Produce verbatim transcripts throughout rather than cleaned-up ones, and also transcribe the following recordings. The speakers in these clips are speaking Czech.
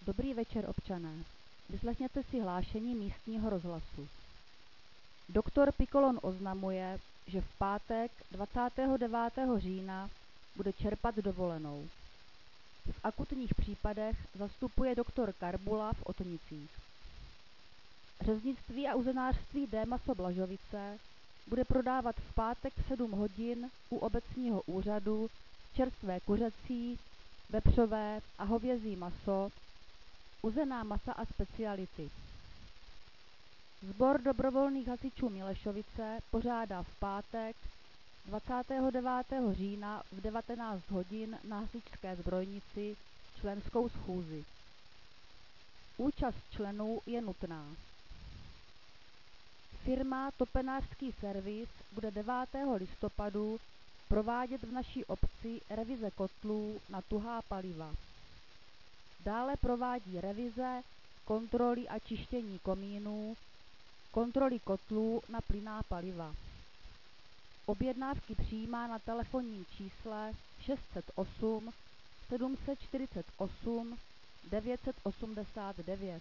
Dobrý večer, občané. Vyslechněte si hlášení místního rozhlasu. Doktor Pikolon oznamuje, že v pátek dvacátého devátého října bude čerpat dovolenou. V akutních případech zastupuje doktor Karbula v Otonicích. Řeznictví a uzenářství D. Maso Blažovice bude prodávat v pátek v sedm hodin u obecního úřadu čerstvé kuřecí, vepřové a hovězí maso, uzená masa a speciality. Sbor dobrovolných hasičů Milešovice pořádá v pátek dvacátého devátého října v devatenáct hodin na hasičské zbrojnici členskou schůzi. Účast členů je nutná. Firma Topenářský servis bude devátého listopadu provádět v naší obci revize kotlů na tuhá paliva. Dále provádí revize, kontroly a čištění komínů, kontroly kotlů na plynná paliva. Objednávky přijímá na telefonním čísle šest set osm sedm set čtyřicet osm devět set osmdesát devět.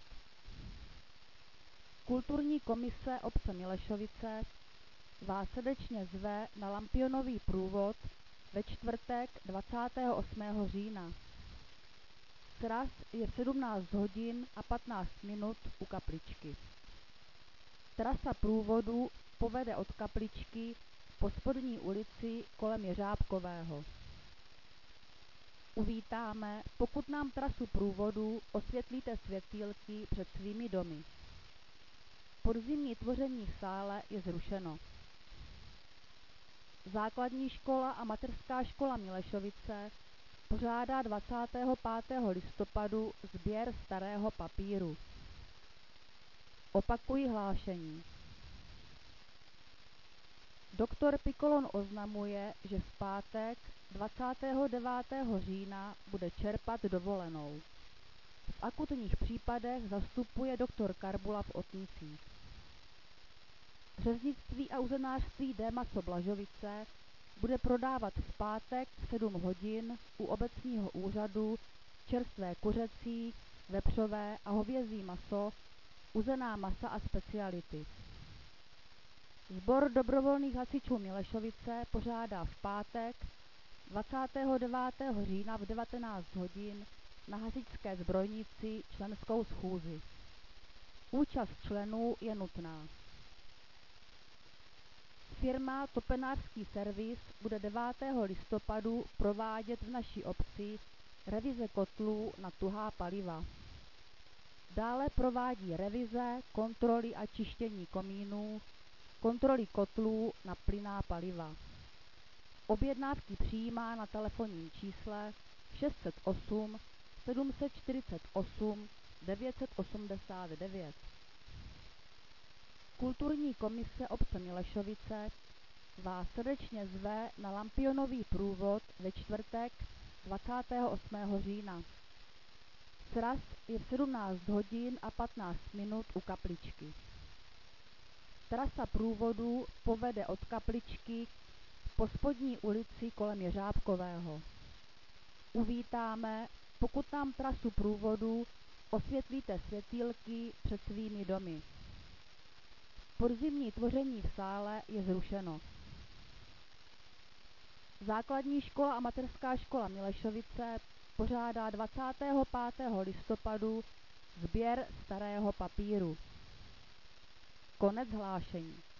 Kulturní komise obce Milešovice vás srdečně zve na lampionový průvod ve čtvrtek dvacátého osmého října. Sraz je v sedmnáct hodin a patnáct minut u kapličky. Trasa průvodu povede od kapličky po spodní ulici kolem Jeřábkového. Uvítáme, pokud nám trasu průvodu osvětlíte světýlky před svými domy. Podzimní tvoření v sále je zrušeno. Základní škola a mateřská škola Milešovice pořádá dvacátého pátého listopadu sběr starého papíru. Opakuji hlášení. Doktor Pikolon oznamuje, že v pátek dvacátého devátého října bude čerpat dovolenou. V akutních případech zastupuje doktor Karbula v Otnicích. Řeznictví a uzenářství D. Maso Blažovice bude prodávat v pátek v sedm hodin u obecního úřadu čerstvé kuřecí, vepřové a hovězí maso, uzená masa a speciality. Sbor dobrovolných hasičů Milešovice pořádá v pátek dvacátého devátého října v devatenáct hodin na hasičské zbrojnici členskou schůzi. Účast členů je nutná. Firma Topenářský servis bude devátého listopadu provádět v naší obci revize kotlů na tuhá paliva. Dále provádí revize, kontroly a čištění komínů, kontroly kotlů na plynná paliva. Objednávky přijímá na telefonním čísle šest set osm sedm set čtyřicet osm devět set osmdesát devět. Kulturní komise obce Milešovice vás srdečně zve na lampionový průvod ve čtvrtek dvacátého osmého října. Sraz je v sedmnáct hodin a patnáct minut u kapličky. Trasa průvodu povede od kapličky po spodní ulici kolem Jeřábkového. Uvítáme, pokud nám trasu průvodu osvětlíte světýlky před svými domy. Podzimní tvoření v sále je zrušeno. Základní škola a mateřská škola Milešovice pořádá dvacátého pátého listopadu sběr starého papíru. Konec hlášení.